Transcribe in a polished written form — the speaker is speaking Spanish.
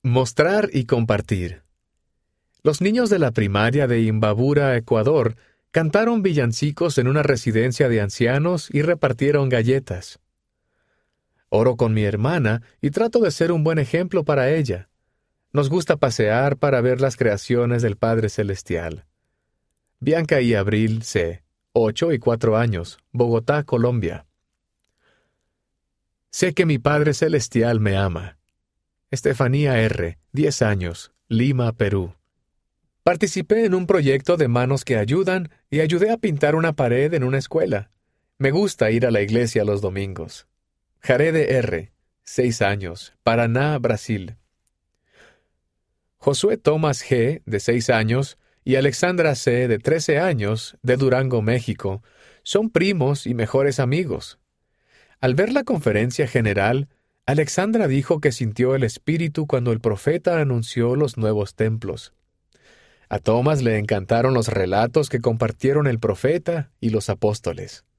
Mostrar y compartir. Los niños de la primaria de Imbabura, Ecuador, cantaron villancicos en una residencia de ancianos y repartieron galletas. Oro con mi hermana y trato de ser un buen ejemplo para ella. Nos gusta pasear para ver las creaciones del Padre Celestial. Bianca y Abril C., 8 y 4 años, Bogotá, Colombia. Sé que mi Padre Celestial me ama. Estefanía R., 10 años, Lima, Perú. Participé en un proyecto de Manos que Ayudan y ayudé a pintar una pared en una escuela. Me gusta ir a la iglesia los domingos. Jarede R., 6 años, Paraná, Brasil. Josué Tomás G., de 6 años, y Alexandra C., de 13 años, de Durango, México, son primos y mejores amigos. Al ver la conferencia general, Alexandra dijo que sintió el Espíritu cuando el profeta anunció los nuevos templos. A Tomás le encantaron los relatos que compartieron el profeta y los apóstoles.